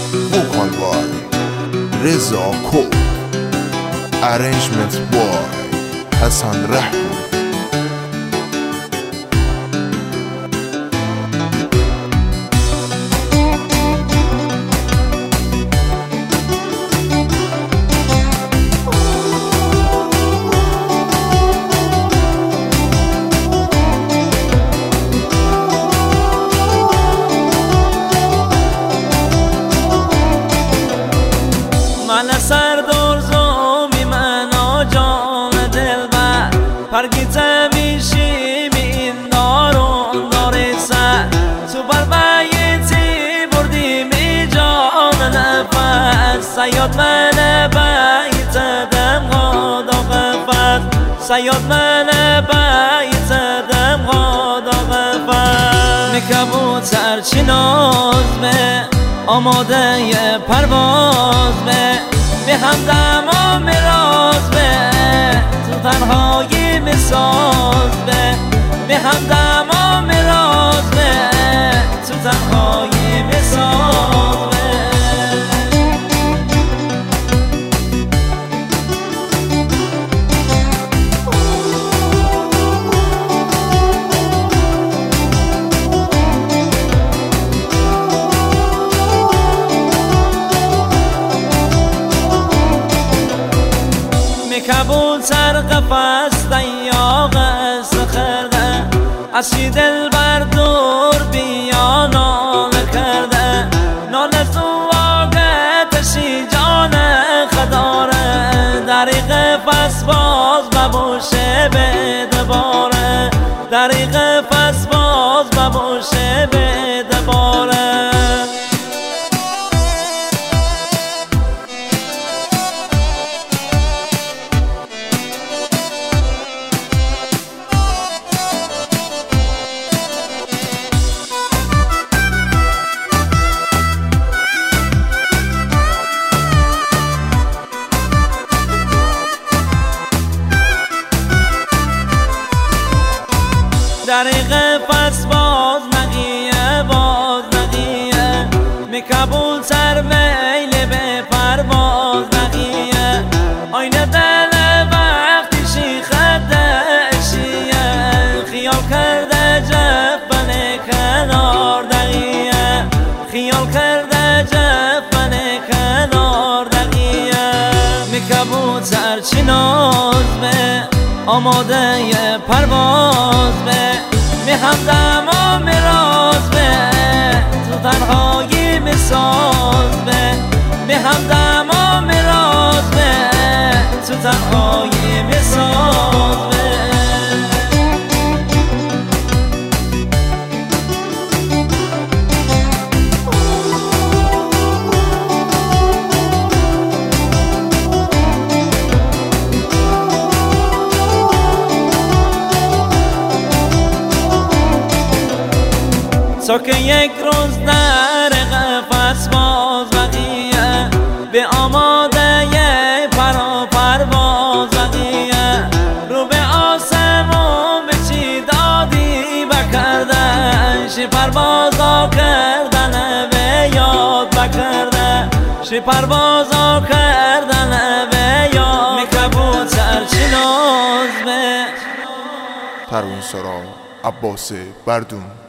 vocal by Reza Code, arrangement by Hassan Rahmi. من سردار زومی من جان دلبر پرگیت میشی این دارون داری سر تو بر بیتی بردی می جان نفس سیاد من بیت دم غادا غفت سیاد من بیت دم غادا غفت میکبوتر چی ناز به آماده ی پرواز به همدم و میراز تو تنهایی میساز به همدم و میراز تو تنهایی میساز کبوتر قفس دیاغ سخرده اسی دل بر دور بیا ناله کرده ناله تو واقعتشی جان خداره دریق فس باز ببوشه به دباره دریق فس باز ببوشه به دباره دریق پس باز نقیه میکبول سر میل به پرواز نقیه آینه دل وقتی شیخدشیه خیال کرده جفن کنار دقیه خیال کرده جفن کنار دقیه میکبول سر چی ناز به آماده ی پرواز می همدم و میراز تو تنهایی میساز می همدم و میراز تو تنهایی میساز تا که یک روز در قفس باز بقیه به آماده ی پرواز بقیه رو به آسمون به چی دادی بکردن شی پروازا کردن به یاد بکردن شی پروازا کردن به یاد میکبوتر چی ناز به پروین سرا عباس بردون.